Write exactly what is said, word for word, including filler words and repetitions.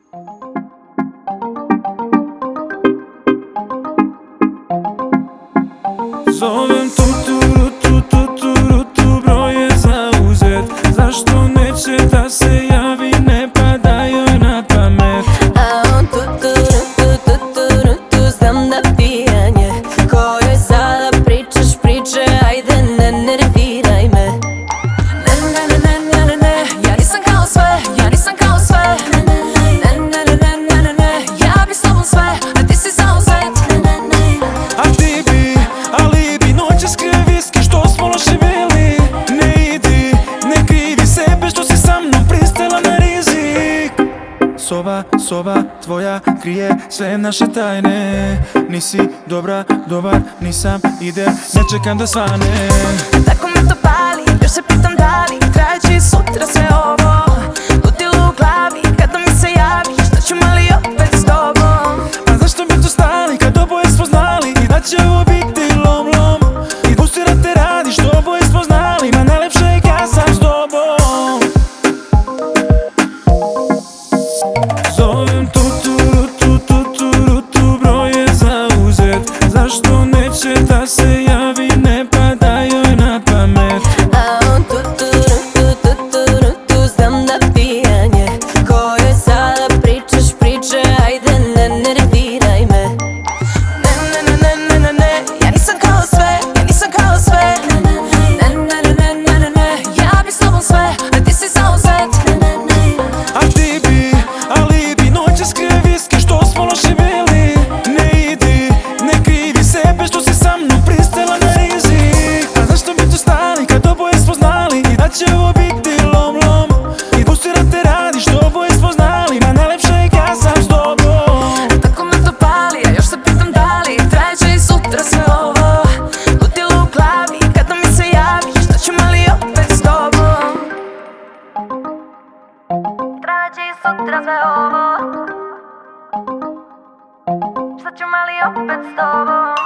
Zovem tuturu, tu, tuturu, tu, broj je zauzet. Zašto neće da se javi, ne pada joj na pamet. A on tuturu, tu, tuturu, tu, znam da pijanje. Kojoj sada pričaš priče, ajde ne nerviraj me. Ne, ne, ne, ne, ne, ne, ne, ja nisam kao sve, ja nisam kao sve. Ne, ne, ne, ne, ne, ne, ne, ne, ja bi s tobom sve, a ti si zauzet. A ti bi, ali bi noćas krije viski što smo loše bili. Ne idi, ne krivi sebe što si sa mnom pristala na rizik. Soba, soba tvoja krije sve naše tajne. Nisi dobra, dobar, nisam, idem, ne čekam da svane. Tako me to pali, još se pitam da li trajeće i sutra sve ovo. Ludilo u glavi, kada mi se javiš, da ću mali opet s tobom. A zašto bi tu stali kad oboje smo znali i da će ovo biti lom lom. I pusti da te radi što oboje smo znali, ma najlepše je kad sam s tobom. Zovem tuturu, tu, tuturu, tu, broj je zauzet. Zašto neće da se javi, ne pada joj na pamet. A on tuturu, tu, tuturu, tu, znam da pijanje. Kojoj sada pričaš priče, ajde ne nerviraj me. Ne, ne, ne, ne, ne, ne, ne, ja nisam kao sve, ja nisam kao sve. Ne, ne, ne, ne, ne, ne, ne, ja bi s tobom sve, a ti si zauzet. A ti bi, ali bi noćas krije viski što smo loše bili. Ne idi, ne krivi sebe što si sa mnom pristala na rizik. A zašto bi tu stali kad oboje smo znali i da će ovo biti lom lom. I pusti da te radi što oboje smo znali, ma najlepše je kad sam s tobom. Tako me to pali, a još se pitam da li trajeće i sutra sve ovo. Ludilo u glavi, kada mi se javiš, da ću mali opet s tobom. Trajeće i sutra sve ovo. Šta ću mali opet s tobom.